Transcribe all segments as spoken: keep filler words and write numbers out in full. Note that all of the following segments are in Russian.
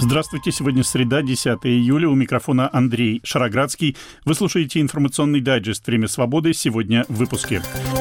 Здравствуйте, сегодня среда, десятое июля, у микрофона Андрей Шароградский. Вы слушаете информационный дайджест «Время свободы», сегодня в выпуске.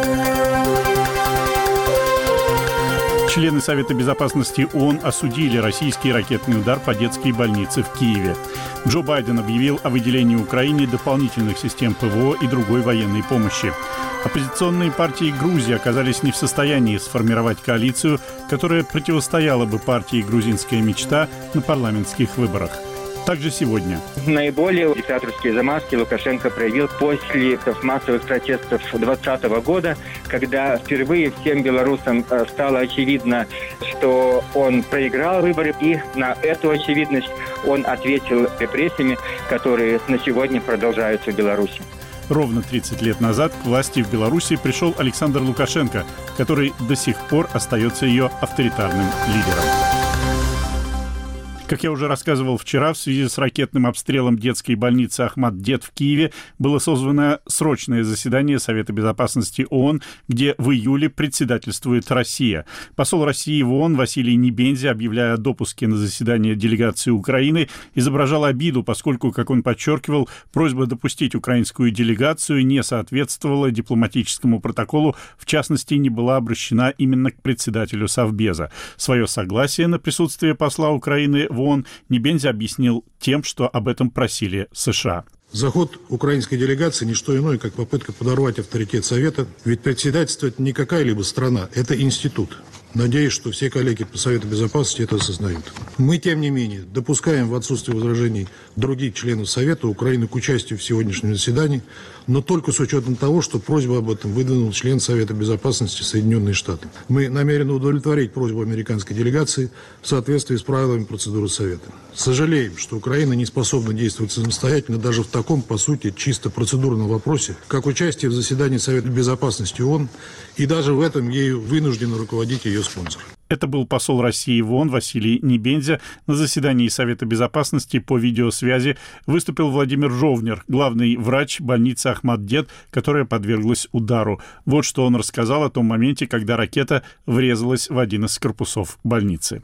Члены Совета Безопасности ООН осудили российский ракетный удар по детской больнице в Киеве. Джо Байден объявил о выделении Украине дополнительных систем ПВО и другой военной помощи. Оппозиционные партии Грузии оказались не в состоянии сформировать коалицию, которая противостояла бы партии «Грузинская мечта» на парламентских выборах. Также сегодня. Наиболее диктаторские замашки Лукашенко проявил после массовых протестов двадцатого года, когда впервые всем белорусам стало очевидно, что он проиграл выборы, и на эту очевидность он ответил репрессиями, которые на сегодня продолжаются в Беларуси. Ровно тридцать лет назад к власти в Беларуси пришел Александр Лукашенко, который до сих пор остается ее авторитарным лидером. Как я уже рассказывал вчера, в связи с ракетным обстрелом детской больницы Ахмат-Дет в Киеве было созвано срочное заседание Совета Безопасности ООН, где в июле председательствует Россия. Посол России в ООН Василий Небензя, объявляя о допуске на заседание делегации Украины, изображал обиду, поскольку, как он подчеркивал, просьба допустить украинскую делегацию не соответствовала дипломатическому протоколу, в частности, не была обращена именно к председателю Совбеза. Свое согласие на присутствие посла Украины в ООН Небензя объяснил тем, что об этом просили США. Заход украинской делегации – не что иное, как попытка подорвать авторитет Совета. Ведь председательство – это не какая-либо страна, это институт. Надеюсь, что все коллеги по Совету Безопасности это осознают. Мы, тем не менее, допускаем в отсутствие возражений других членов Совета Украины к участию в сегодняшнем заседании, но только с учетом того, что просьбу об этом выдвинул член Совета Безопасности Соединенные Штаты. Мы намерены удовлетворить просьбу американской делегации в соответствии с правилами процедуры Совета. Сожалеем, что Украина не способна действовать самостоятельно даже в таком, по сути, чисто процедурном вопросе, как участие в заседании Совета Безопасности ООН, и даже в этом ею вынуждены руководить ее спонсор. Это был посол России в ООН Василий Небензя. На заседании Совета Безопасности по видеосвязи выступил Владимир Жовнер, главный врач больницы Ахмат-Дет, которая подверглась удару. Вот что он рассказал о том моменте, когда ракета врезалась в один из корпусов больницы.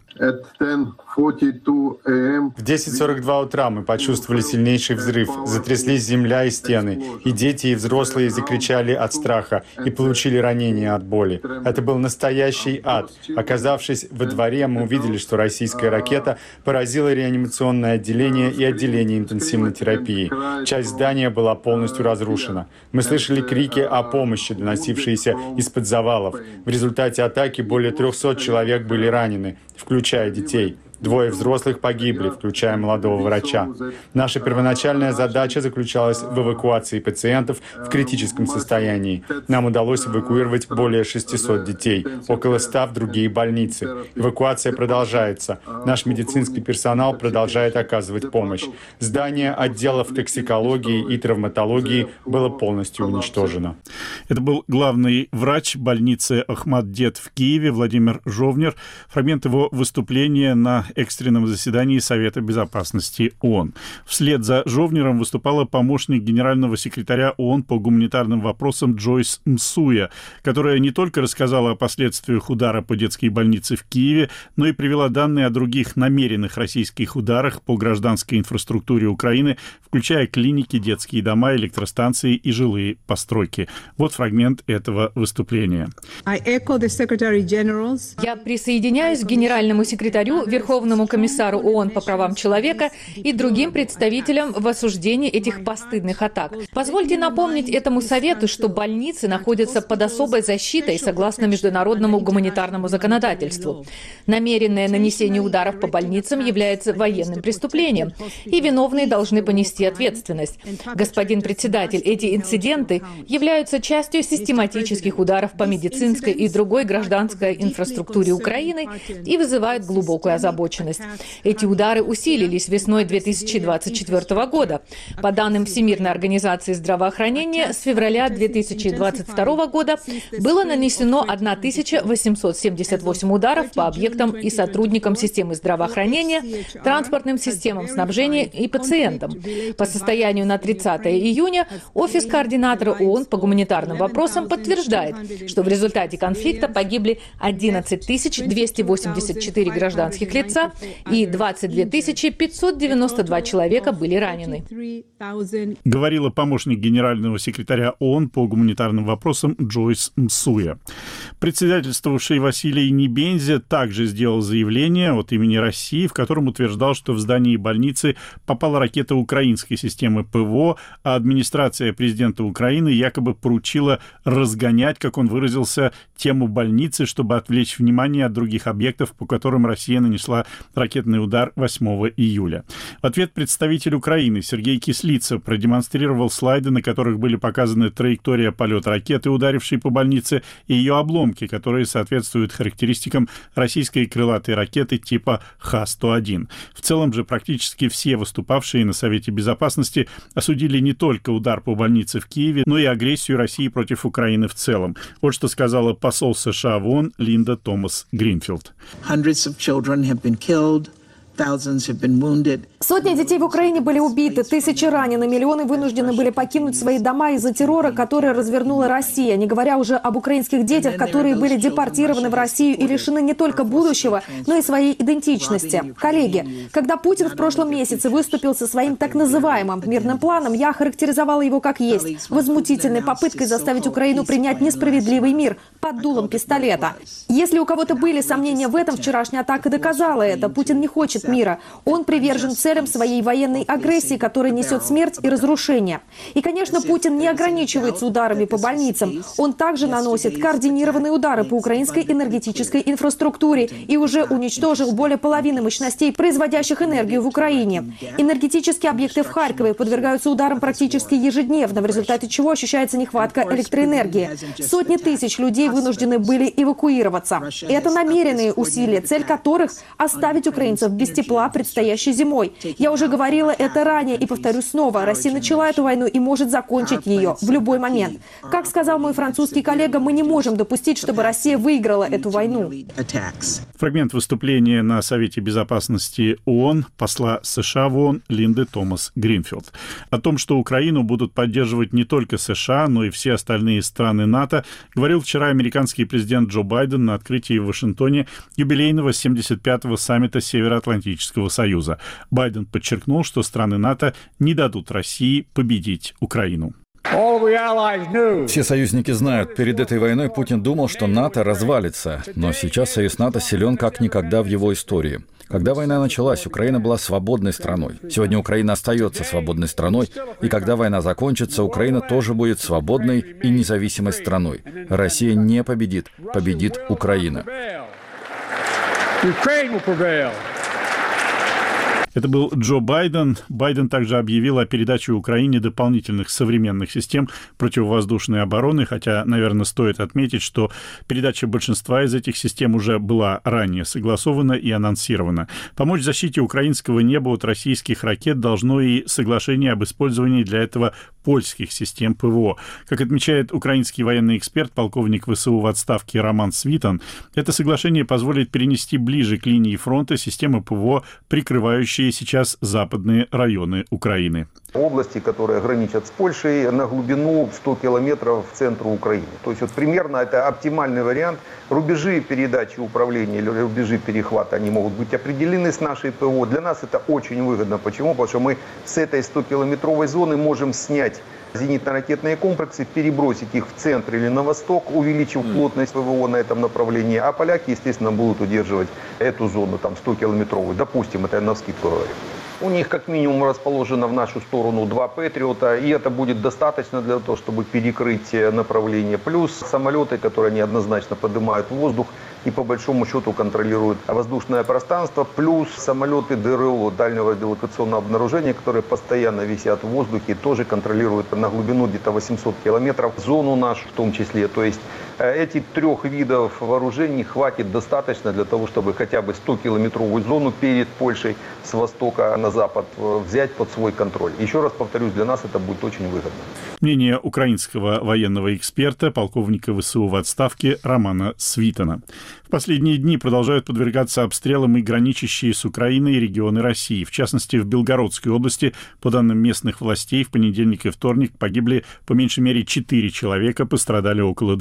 В десять сорок два утра мы почувствовали сильнейший взрыв. Затряслись земля и стены. И дети, и взрослые закричали от страха и получили ранения от боли. Это был настоящий ад. Оказавшись во дворе, мы увидели, что российская ракета поразила реанимационное отделение и отделение интенсивной терапии. Часть здания была полностью разрушена. Мы слышали крики о помощи, доносившиеся из-под завалов. В результате атаки более трехсот человек были ранены, включая детей. Двое взрослых погибли, включая молодого врача. Наша первоначальная задача заключалась в эвакуации пациентов в критическом состоянии. Нам удалось эвакуировать более шестисот детей, около ста в другие больницы. Эвакуация продолжается. Наш медицинский персонал продолжает оказывать помощь. Здание отделов токсикологии и травматологии было полностью уничтожено. Это был главный врач больницы Ахмат-Дет в Киеве Владимир Жовнер. Фрагмент его выступления на экстренном заседании Совета Безопасности ООН. Вслед за Жовнером выступала помощник генерального секретаря ООН по гуманитарным вопросам Джойс Мсуя, которая не только рассказала о последствиях удара по детской больнице в Киеве, но и привела данные о других намеренных российских ударах по гражданской инфраструктуре Украины, включая клиники, детские дома, электростанции и жилые постройки. Вот фрагмент этого выступления. Я присоединяюсь к генеральному секретарю Верховного Верховному комиссару ООН по правам человека и другим представителям в осуждении этих постыдных атак. Позвольте напомнить этому Совету, что больницы находятся под особой защитой согласно международному гуманитарному законодательству. Намеренное нанесение ударов по больницам является военным преступлением, и виновные должны понести ответственность. Господин председатель, эти инциденты являются частью систематических ударов по медицинской и другой гражданской инфраструктуре Украины и вызывают глубокую озабоченность. Эти удары усилились весной две тысячи двадцать четвёртого года. По данным Всемирной организации здравоохранения, с февраля две тысячи двадцать второго года было нанесено тысяча восемьсот семьдесят восемь ударов по объектам и сотрудникам системы здравоохранения, транспортным системам снабжения и пациентам. По состоянию на тридцатое июня Офис координатора ООН по гуманитарным вопросам подтверждает, что в результате конфликта погибли одиннадцать тысяч двести восемьдесят четыре гражданских лица, лица, и двадцать две тысячи пятьсот девяносто два человека были ранены. Говорила помощник генерального секретаря ООН по гуманитарным вопросам Джойс Мсуя. Председательствовавший Василий Небензя также сделал заявление от имени России, в котором утверждал, что в здании больницы попала ракета украинской системы ПВО, а администрация президента Украины якобы поручила разгонять, как он выразился, тему больницы, чтобы отвлечь внимание от других объектов, по которым Россия нанесла ракетный удар восьмого июля. В ответ представитель Украины Сергей Кислицев продемонстрировал слайды, на которых были показаны траектория полета ракеты, ударившей по больнице, и ее обломки, которые соответствуют характеристикам российской крылатой ракеты типа Х сто один. В целом же практически все выступавшие на Совете Безопасности осудили не только удар по больнице в Киеве, но и агрессию России против Украины в целом. Вот что сказала посол США в ООН Линда Томас Гринфилд. Сотни детей в Украине были убиты, тысячи ранены, миллионы вынуждены были покинуть свои дома из-за террора, который развернула Россия, не говоря уже об украинских детях, которые были депортированы в Россию и лишены не только будущего, но и своей идентичности. Коллеги, когда Путин в прошлом месяце выступил со своим так называемым мирным планом, я охарактеризовала его как есть, возмутительной попыткой заставить Украину принять несправедливый мир под дулом пистолета. Если у кого-то были сомнения в этом, вчерашняя атака доказала это. Путин не хочет мира. Он привержен целям своей военной агрессии, которая несет смерть и разрушение. И, конечно, Путин не ограничивается ударами по больницам. Он также наносит координированные удары по украинской энергетической инфраструктуре и уже уничтожил более половины мощностей, производящих энергию в Украине. Энергетические объекты в Харькове подвергаются ударам практически ежедневно, в результате чего ощущается нехватка электроэнергии. Сотни тысяч людей вынуждены были эвакуироваться. Это намеренные усилия, цель которых – оставить украинцев без тепла предстоящей зимой. Я уже говорила это ранее и повторю снова. Россия начала эту войну и может закончить ее в любой момент. Как сказал мой французский коллега, мы не можем допустить, чтобы Россия выиграла эту войну. Фрагмент выступления на Совете Безопасности ООН посла США в ООН Линды Томас Гринфилд. О том, что Украину будут поддерживать не только США, но и все остальные страны НАТО, говорил вчера американский президент Джо Байден на открытии в Вашингтоне юбилейного семьдесят пятого саммита Североатлантического союза. Байден подчеркнул, что страны НАТО не дадут России победить Украину. Все союзники знают, перед этой войной Путин думал, что НАТО развалится, но сейчас союз НАТО силен как никогда в его истории. Когда война началась, Украина была свободной страной. Сегодня Украина остается свободной страной, и когда война закончится, Украина тоже будет свободной и независимой страной. Россия не победит, победит Украина. Это был Джо Байден. Байден также объявил о передаче Украине дополнительных современных систем противовоздушной обороны, хотя, наверное, стоит отметить, что передача большинства из этих систем уже была ранее согласована и анонсирована. Помочь защите украинского неба от российских ракет должно и соглашение об использовании для этого польских систем ПВО. Как отмечает украинский военный эксперт, полковник ВСУ в отставке Роман Свитан, это соглашение позволит перенести ближе к линии фронта системы ПВО, прикрывающие сейчас западные районы Украины. Области, которые граничат с Польшей, на глубину сто километров к центру Украины. То есть вот примерно это оптимальный вариант. Рубежи передачи управления или рубежи перехвата, они могут быть определены с нашей ПВО. Для нас это очень выгодно. Почему? Потому что мы с этой стокилометровой зоны можем снять зенитно-ракетные комплексы, перебросить их в центр или на восток, увеличив плотность ПВО на этом направлении. А поляки, естественно, будут удерживать эту зону, там, сто-километровую. Допустим, это я навскидку говорю. У них как минимум расположено в нашу сторону два «Патриота», и это будет достаточно для того, чтобы перекрыть направление. Плюс самолеты, которые неоднозначно поднимают в воздух и по большому счету контролируют воздушное пространство. Плюс самолеты ДРО, дальнего радиолокационного обнаружения, которые постоянно висят в воздухе, тоже контролируют на глубину где-то восемьсот километров зону нашу в том числе. То есть этих трех видов вооружений хватит достаточно для того, чтобы хотя бы сто-километровую зону перед Польшей с востока на запад взять под свой контроль. Еще раз повторюсь, для нас это будет очень выгодно. Мнение украинского военного эксперта, полковника ВСУ в отставке Романа Свитана. В последние дни продолжают подвергаться обстрелам и граничащие с Украиной регионы России. В частности, в Белгородской области, по данным местных властей, в понедельник и вторник погибли по меньшей мере четыре человека, пострадали около двадцати.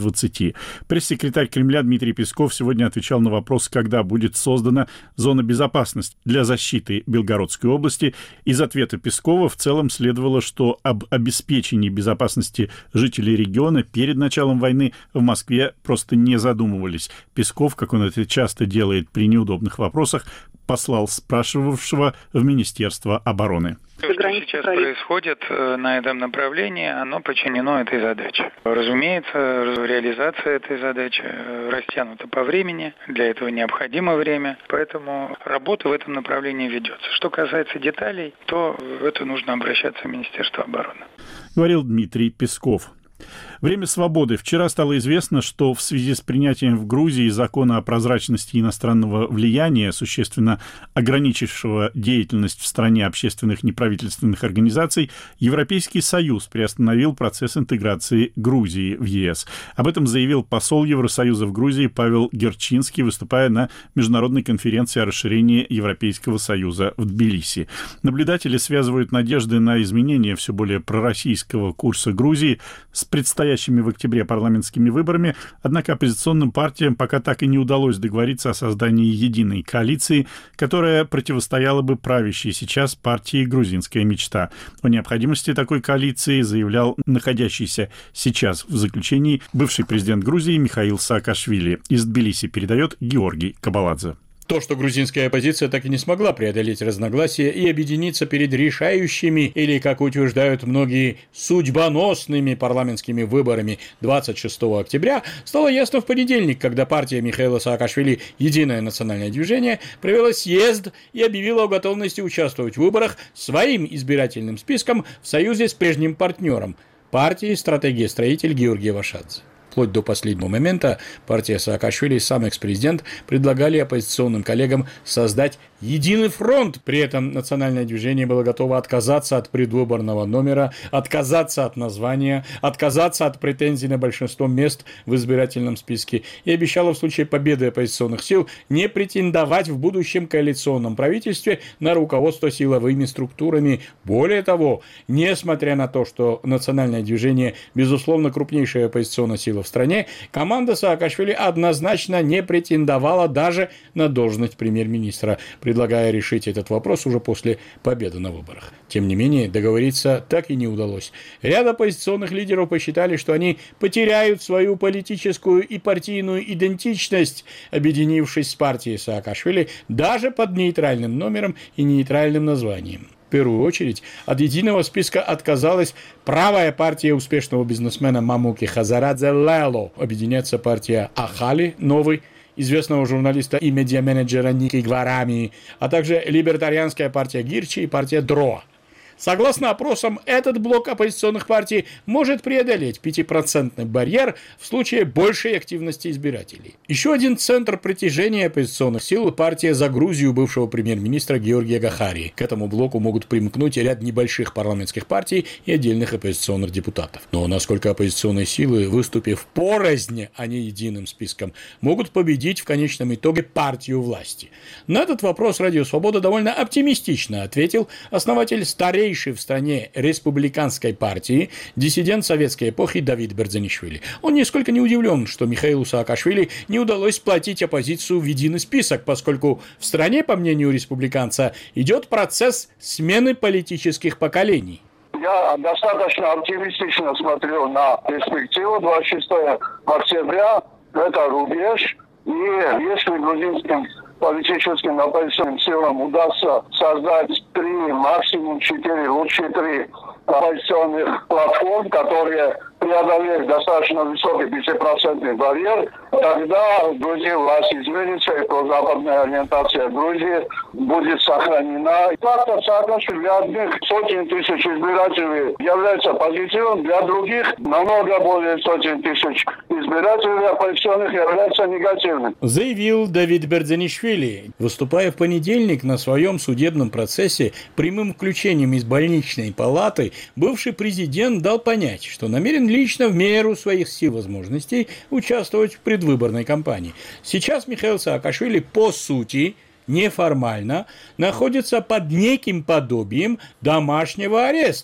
России. Пресс-секретарь Кремля Дмитрий Песков сегодня отвечал на вопрос, когда будет создана зона безопасности для защиты Белгородской области. Из ответа Пескова в целом следовало, что об обеспечении безопасности жителей региона перед началом войны в Москве просто не задумывались. Песков, как он это часто делает при неудобных вопросах, послал спрашивавшего в Министерство обороны. Что сейчас происходит на этом направлении, оно подчинено этой задаче. Разумеется, реализация этой задачи растянута по времени, для этого необходимо время, поэтому работа в этом направлении ведется. Что касается деталей, то в это нужно обращаться в Министерство обороны. Говорил Дмитрий Песков. Время свободы. Вчера стало известно, что в связи с принятием в Грузии закона о прозрачности иностранного влияния, существенно ограничившего деятельность в стране общественных неправительственных организаций, Европейский Союз приостановил процесс интеграции Грузии в ЕС. Об этом заявил посол Евросоюза в Грузии Павел Герчинский, выступая на международной конференции о расширении Европейского Союза в Тбилиси. Наблюдатели связывают надежды на изменение все более пророссийского курса Грузии с предстоящими в октябре парламентскими выборами, однако оппозиционным партиям пока так и не удалось договориться о создании единой коалиции, которая противостояла бы правящей сейчас партии «Грузинская мечта». О необходимости такой коалиции заявлял находящийся сейчас в заключении бывший президент Грузии Михаил Саакашвили. Из Тбилиси передает Георгий Кабаладзе. То, что грузинская оппозиция так и не смогла преодолеть разногласия и объединиться перед решающими, или, как утверждают многие, судьбоносными парламентскими выборами двадцать шестого октября, стало ясно в понедельник, когда партия Михаила Саакашвили «Единое национальное движение» провела съезд и объявила о готовности участвовать в выборах своим избирательным списком в союзе с прежним партнером – партией «Стратегия-строитель» Георгия Вашадзе. Вплоть до последнего момента партия Саакашвили и сам экс-президент предлагали оппозиционным коллегам создать единый фронт. При этом национальное движение было готово отказаться от предвыборного номера, отказаться от названия, отказаться от претензий на большинство мест в избирательном списке и обещало в случае победы оппозиционных сил не претендовать в будущем коалиционном правительстве на руководство силовыми структурами. Более того, несмотря на то, что национальное движение, безусловно, крупнейшая оппозиционная сила в стране, команда Саакашвили однозначно не претендовала даже на должность премьер-министра, предлагая решить этот вопрос уже после победы на выборах. Тем не менее, договориться так и не удалось. Ряд оппозиционных лидеров посчитали, что они потеряют свою политическую и партийную идентичность, объединившись с партией Саакашвили даже под нейтральным номером и нейтральным названием. В первую очередь от единого списка отказалась правая партия успешного бизнесмена Мамуки Хазарадзе Лело. Объединяется партия Ахали, новый, известного журналиста и медиа-менеджера Ники Гварами, а также либертарианская партия Гирчи и партия Дроа. Согласно опросам, этот блок оппозиционных партий может преодолеть пятипроцентный барьер в случае большей активности избирателей. Еще один центр притяжения оппозиционных сил – партия «За Грузию» бывшего премьер-министра Георгия Гахари. К этому блоку могут примкнуть ряд небольших парламентских партий и отдельных оппозиционных депутатов. Но насколько оппозиционные силы, выступив порознь, а не единым списком, могут победить в конечном итоге партию власти? На этот вопрос «Радио Свобода» довольно оптимистично ответил основатель старейшей в стране республиканской партии, диссидент советской эпохи Давид Бердзанишвили. Он нисколько не удивлен, что Михаилу Саакашвили не удалось сплотить оппозицию в единый список, поскольку в стране, по мнению республиканца, идет процесс смены политических поколений. Я достаточно оптимистично смотрю на перспективу. двадцать шестого октября – это рубеж. И если грузинским политическим оппозиционным силам удастся создать три, максимум четыре, лучше три оппозиционных платформ, которые преодолеют достаточно высокий пятипроцентный барьер, тогда в Грузии власть изменится, и прозападная ориентация Грузии будет сохранена. Фактор Саакашвили для одних сотен тысяч избирателей является позитивом, для других намного более сотен тысяч избирателей оппозиционных является негативным. Заявил Давид Бердзанишвили, выступая в понедельник на своем судебном процессе прямым включением из больничной палаты, бывший президент дал понять, что намерен лично в меру своих сил и возможностей участвовать в предвыборной кампании. Сейчас Михаил Саакашвили по сути неформально находится под неким подобием домашнего ареста.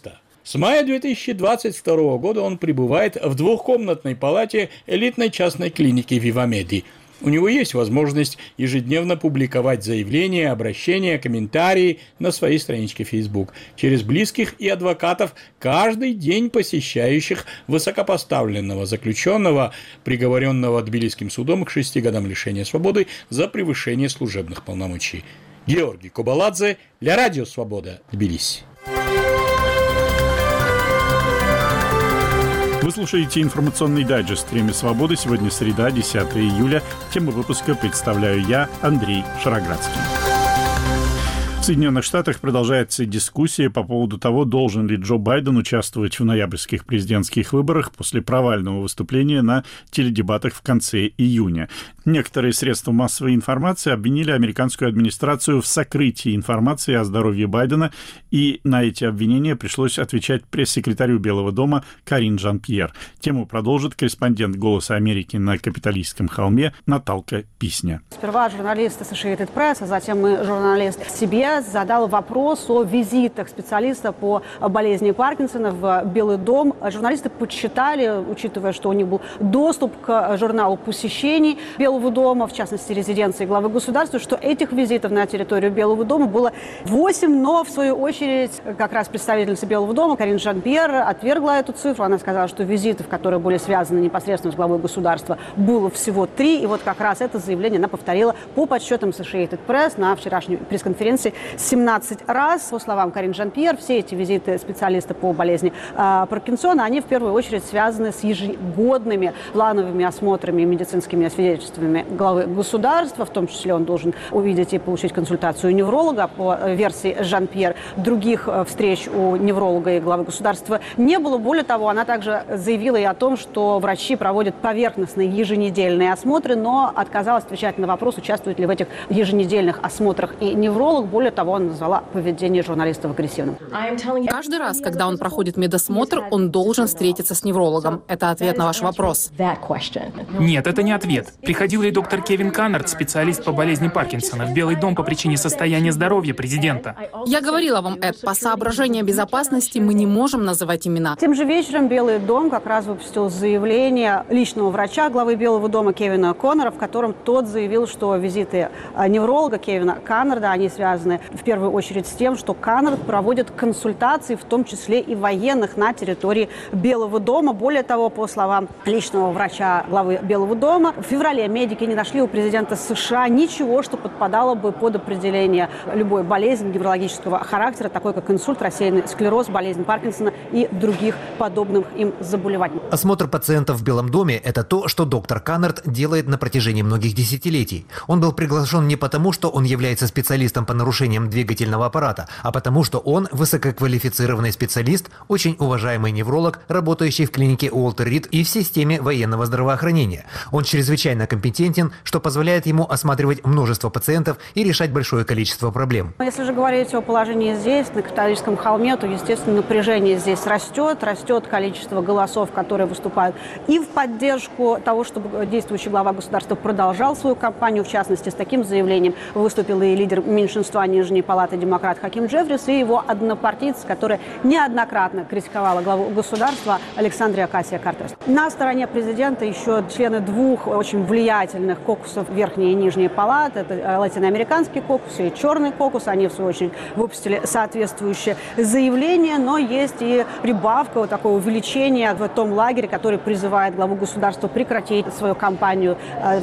С мая две тысячи двадцать второго года он пребывает в двухкомнатной палате элитной частной клиники «Вивамеди». У него есть возможность ежедневно публиковать заявления, обращения, комментарии на своей страничке Facebook через близких и адвокатов, каждый день посещающих высокопоставленного заключенного, приговоренного Тбилисским судом к шести годам лишения свободы за превышение служебных полномочий. Георгий Кобаладзе для Радио Свобода, Тбилиси. Вы слушаете информационный дайджест «Время свободы». Сегодня среда, десятое июля. Тему выпуска представляю я, Андрей Шароградский. В Соединенных Штатах продолжается дискуссия по поводу того, должен ли Джо Байден участвовать в ноябрьских президентских выборах после провального выступления на теледебатах в конце июня. Некоторые средства массовой информации обвинили американскую администрацию в сокрытии информации о здоровье Байдена, и на эти обвинения пришлось отвечать пресс-секретарю Белого дома Карин Жан-Пьер. Тему продолжит корреспондент «Голоса Америки» на Капитолийском холме Наталка Писня. Сперва журналист Associated Press, а затем и журналист си би эс задал вопрос о визитах специалиста по болезни Паркинсона в Белый дом. Журналисты подсчитали, учитывая, что у них был доступ к журналу посещений Белого дома, в частности, резиденции главы государства, что этих визитов на территорию Белого дома было восемь, но, в свою очередь, как раз представительница Белого дома Карин Жан-Пьер отвергла эту цифру. Она сказала, что визитов, которые были связаны непосредственно с главой государства, было всего три. И вот как раз это заявление она повторила по подсчетам Associated Press на вчерашней пресс-конференции семнадцать раз. По словам Карин Жан-Пьер, все эти визиты специалиста по болезни э, Паркинсона, они в первую очередь связаны с ежегодными плановыми осмотрами и медицинскими освидетельствами главы государства. В том числе он должен увидеть и получить консультацию невролога. По версии Жан-Пьер, других встреч у невролога и главы государства не было. Более того, она также заявила и о том, что врачи проводят поверхностные еженедельные осмотры, но отказалась отвечать на вопрос, участвует ли в этих еженедельных осмотрах и невролог. Более того, он назвала поведение журналистов агрессивным. Каждый раз, когда он проходит медосмотр, он должен встретиться с неврологом. Это ответ на ваш вопрос. Нет, это не ответ. Приходил ли доктор Кевин Каннард, специалист по болезни Паркинсона, в Белый дом по причине состояния здоровья президента? Я говорила вам, Эд, по соображениям безопасности мы не можем называть имена. Тем же вечером Белый дом как раз выпустил заявление личного врача главы Белого дома Кевина Коннора, в котором тот заявил, что визиты невролога Кевина Каннарда, они связаны в первую очередь с тем, что Каннард проводит консультации, в том числе и военных, на территории Белого дома. Более того, по словам личного врача главы Белого дома, в феврале медики не нашли у президента США ничего, что подпадало бы под определение любой болезни неврологического характера, такой как инсульт, рассеянный склероз, болезнь Паркинсона и других подобных им заболеваний. Осмотр пациентов в Белом доме – это то, что доктор Каннард делает на протяжении многих десятилетий. Он был приглашен не потому, что он является специалистом по нарушениям двигательного аппарата, а потому, что он высококвалифицированный специалист, очень уважаемый невролог, работающий в клинике Уолтер Рид и в системе военного здравоохранения. Он чрезвычайно компетентен, что позволяет ему осматривать множество пациентов и решать большое количество проблем. Если же говорить о положении здесь, на Капитолийском холме, то, естественно, напряжение здесь растет, растет количество голосов, которые выступают и в поддержку того, чтобы действующий глава государства продолжал свою кампанию. В частности, с таким заявлением выступил и лидер меньшинства Нижней палаты демократ Хаким Джеффрис и его однопартийцы, которая неоднократно критиковала главу государства Александрия Окасио-Кортес. На стороне президента еще члены двух очень влиятельных кокусов Верхней и Нижней палаты. Это латиноамериканский кокус и черный кокус. Они, в свою очередь, выпустили соответствующее заявление, но есть и прибавка, вот такое увеличение в том лагере, который призывает главу государства прекратить свою кампанию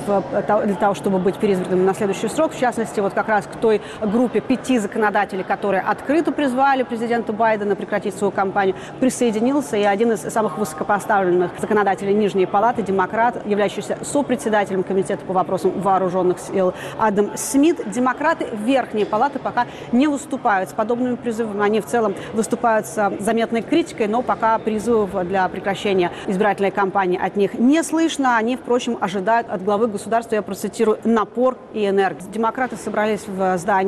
для того, чтобы быть переизбранным на следующий срок. В частности, вот как раз к той группе пяти законодателей, которые открыто призвали президента Байдена прекратить свою кампанию, присоединился и один из самых высокопоставленных законодателей Нижней палаты, демократ, являющийся сопредседателем комитета по вопросам вооруженных сил Адам Смит. Демократы Верхней палаты пока не выступают с подобными призывами. Они в целом выступают с заметной критикой, но пока призывов для прекращения избирательной кампании от них не слышно. Они, впрочем, ожидают от главы государства, я процитирую, напор и энергию. Демократы собрались в здании демократического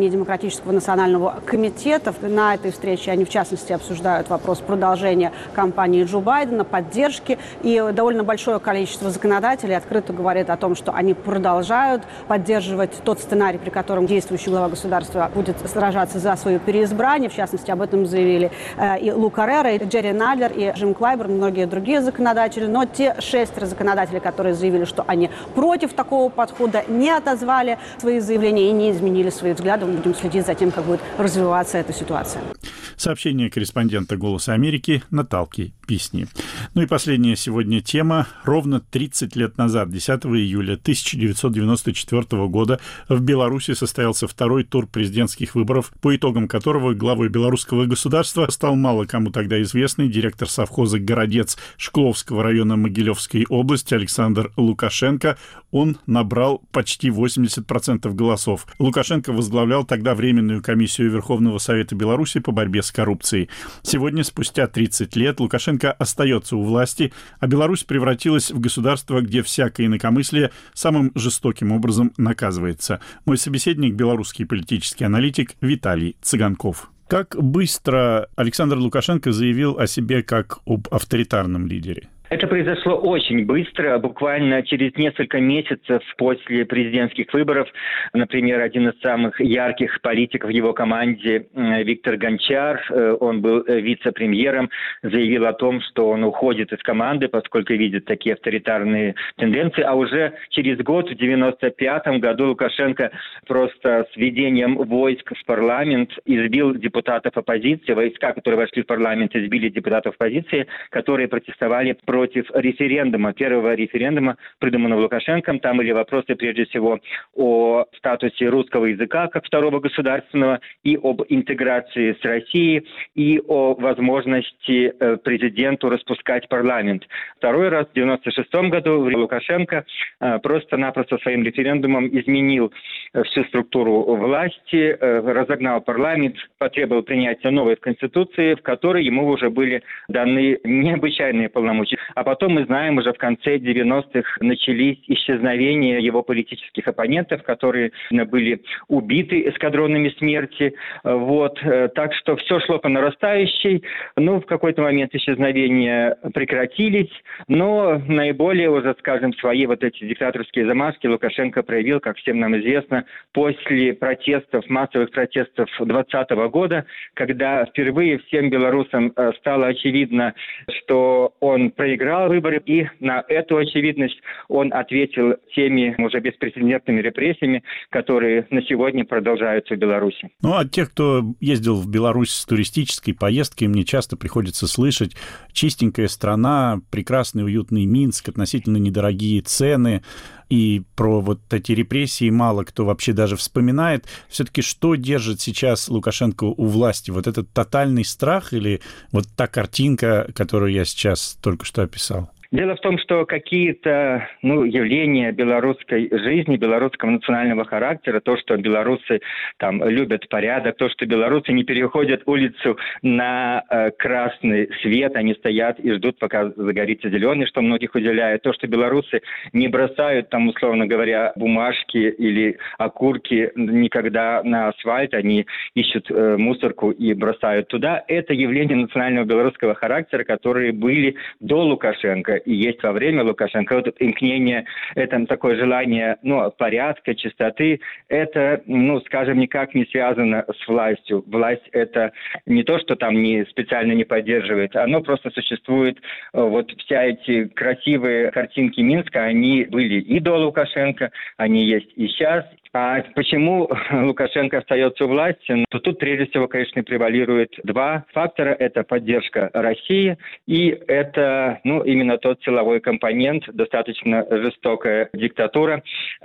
Демократического национального комитета. На этой встрече они, в частности, обсуждают вопрос продолжения кампании Джо Байдена, поддержки. И довольно большое количество законодателей открыто говорит о том, что они продолжают поддерживать тот сценарий, при котором действующий глава государства будет сражаться за свое переизбрание. В частности, об этом заявили и Лу Каррера, и Джерри Надлер, и Джим Клайберн, многие другие законодатели. Но те шестеро законодателей, которые заявили, что они против такого подхода, не отозвали свои заявления и не изменили свои взгляды. Мы будем следить за тем, как будет развиваться эта ситуация. Сообщение корреспондента «Голоса Америки» Наталки Писни. Ну и последняя сегодня тема. Ровно тридцать лет назад, десятого июля тысяча девятьсот девяносто четвёртого года, в Беларуси состоялся второй тур президентских выборов, по итогам которого главой белорусского государства стал мало кому тогда известный директор совхоза «Городец» Шкловского района Могилевской области Александр Лукашенко. Он набрал почти восемьдесят процентов голосов. Лукашенко возглавлял тогда Временную комиссию Верховного Совета Беларуси по борьбе с коррупцией. Сегодня, спустя тридцать лет, Лукашенко остается у власти, а Беларусь превратилась в государство, где всякое инакомыслие самым жестоким образом наказывается. Мой собеседник — белорусский политический аналитик Виталий Цыганков. Как быстро Александр Лукашенко заявил о себе как об авторитарном лидере? Это произошло очень быстро, буквально через несколько месяцев после президентских выборов. Например, один из самых ярких политиков в его команде, Виктор Гончар, он был вице-премьером, заявил о том, что он уходит из команды, поскольку видит такие авторитарные тенденции. А уже через год, в девяносто пятом году, Лукашенко просто с введением войск в парламент избил депутатов оппозиции. Войска, которые вошли в парламент, избили депутатов оппозиции, которые протестовали против против референдума, первого референдума, придуманного Лукашенком. Там были вопросы, прежде всего, о статусе русского языка как второго государственного, и об интеграции с Россией, и о возможности президенту распускать парламент. Второй раз, в девяносто шестом году, Лукашенко просто-напросто своим референдумом изменил всю структуру власти, разогнал парламент, потребовал принятия новой Конституции, в которой ему уже были даны необычайные полномочия. А потом, мы знаем, уже в конце девяностых начались исчезновения его политических оппонентов, которые были убиты эскадронами смерти. Вот. Так что все шло по нарастающей. Ну, в какой-то момент исчезновения прекратились, но наиболее уже, скажем, свои вот эти диктаторские замашки Лукашенко проявил, как всем нам известно, после протестов, массовых протестов двадцатого года, когда впервые всем белорусам стало очевидно, что он проиграл выборы, и на эту очевидность он ответил теми уже беспрецедентными репрессиями, которые на сегодня продолжаются в Беларуси. Ну, от тех, кто ездил в Беларусь с туристической поездкой, мне часто приходится слышать: чистенькая страна, прекрасный уютный Минск, относительно недорогие цены. И про вот эти репрессии мало кто вообще даже вспоминает. Все-таки что держит сейчас Лукашенко у власти? Вот этот тотальный страх или вот та картинка, которую я сейчас только что описал? Дело в том, что какие-то ну, явления белорусской жизни, белорусского национального характера, то, что белорусы там любят порядок, то, что белорусы не переходят улицу на э, красный свет, они стоят и ждут, пока загорится зеленый, что многих удивляет, то, что белорусы не бросают, там, условно говоря, бумажки или окурки никогда на асфальт, они ищут э, мусорку и бросают туда, это явления национального белорусского характера, которые были до Лукашенко и есть во время Лукашенко. Вот это имкнение, это такое желание ну, порядка, чистоты, это, ну, скажем, никак не связано с властью. Власть это не то, что там не, специально не поддерживает, оно просто существует. Вот вся эти красивые картинки Минска, они были и до Лукашенко, они есть и сейчас. А почему Лукашенко остается у власти? Ну, то тут, прежде всего, конечно, превалирует два фактора. Это поддержка России и это ну, именно тот силовой компонент, достаточно жестокая диктатура,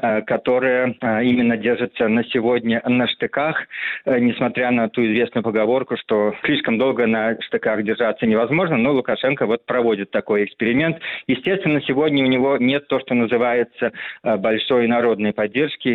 которая именно держится на сегодня на штыках, несмотря на ту известную поговорку, что слишком долго на штыках держаться невозможно, но Лукашенко вот проводит такой эксперимент. Естественно, сегодня у него нет то, что называется большой народной поддержки, те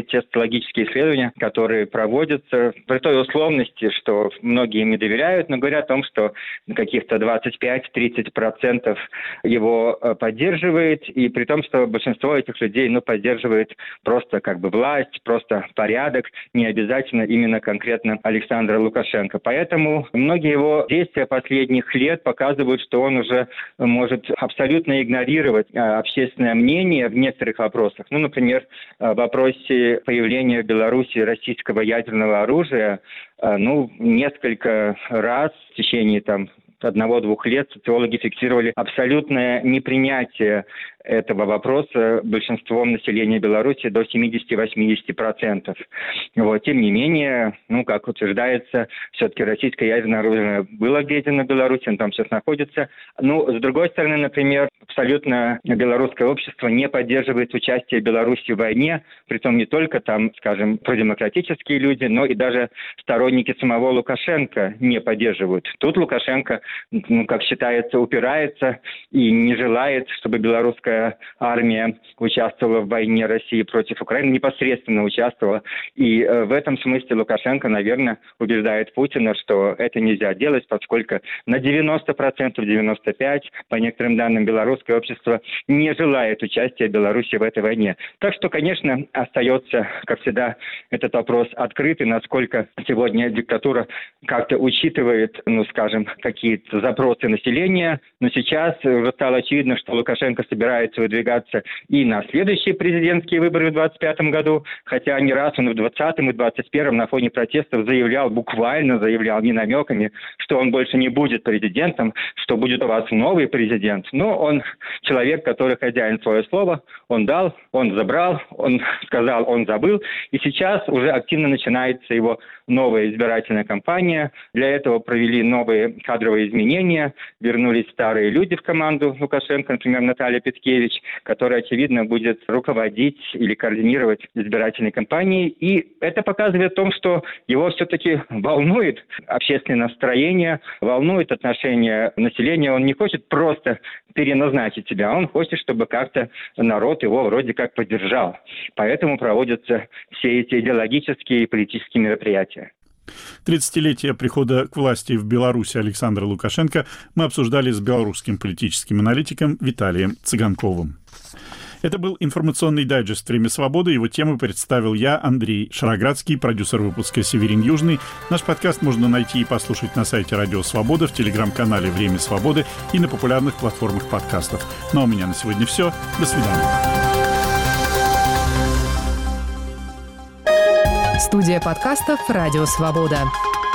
социологические исследования, которые проводятся при той условности, что многие им не доверяют, но говорят о том, что каких-то двадцать пять - тридцать процентов его поддерживает, и при том, что большинство этих людей ну, поддерживает просто как бы власть, просто порядок, не обязательно именно конкретно Александра Лукашенко. Поэтому многие его действия последних лет показывают, что он уже может абсолютно игнорировать общественное мнение в некоторых вопросах. Ну, например, в вопросе появления в Беларуси российского ядерного оружия, ну, несколько раз в течение там одного-двух лет социологи фиксировали абсолютное непринятие этого вопроса большинством населения Беларуси до семьдесят-восемьдесят процентов. Вот. Тем не менее, ну, как утверждается, все-таки российское ядерное оружие было введено в Беларуси, оно там сейчас находится. Ну, с другой стороны, например, абсолютно белорусское общество не поддерживает участие Беларуси в войне, притом не только там, скажем, продемократические люди, но и даже сторонники самого Лукашенко не поддерживают. Тут Лукашенко, ну, как считается, упирается и не желает, чтобы белорусская армия участвовала в войне России против Украины, непосредственно участвовала. И э, в этом смысле Лукашенко, наверное, убеждает Путина, что это нельзя делать, поскольку на девяносто процентов, девяносто пять процентов, по некоторым данным, белорусское общество не желает участия Беларуси в этой войне. Так что, конечно, остается, как всегда, этот вопрос открытый, насколько сегодня диктатура как-то учитывает, ну, скажем, какие-то запросы населения. Но сейчас уже стало очевидно, что Лукашенко собирается выдвигаться и на следующие президентские выборы в двадцать пятом году, хотя не раз он в двадцатом и двадцать первом на фоне протестов заявлял, буквально заявлял, не намеками, что он больше не будет президентом, что будет у вас новый президент. Но он человек, который хозяин свое слово, он дал, он забрал, он сказал, он забыл, и сейчас уже активно начинается его новая избирательная кампания. Для этого провели новые кадровые изменения, вернулись старые люди в команду Лукашенко, например, Наталья Петкевич, которая, очевидно, будет руководить или координировать избирательной кампанией. И это показывает о том, что его все-таки волнует общественное настроение, волнует отношение населения. Он не хочет просто переназначить себя, он хочет, чтобы как-то народ его вроде как поддержал. Поэтому проводятся все эти идеологические и политические мероприятия. тридцатилетие прихода к власти в Беларуси Александра Лукашенко мы обсуждали с белорусским политическим аналитиком Виталием Цыганковым. Это был информационный дайджест «Время свободы». Его темы представил я, Андрей Шароградский, продюсер выпуска Северин Южный. Наш подкаст можно найти и послушать на сайте Радио Свобода, в телеграм-канале «Время свободы» и на популярных платформах подкастов. Ну а у меня на сегодня все. До свидания. Студия подкастов «Радио Свобода».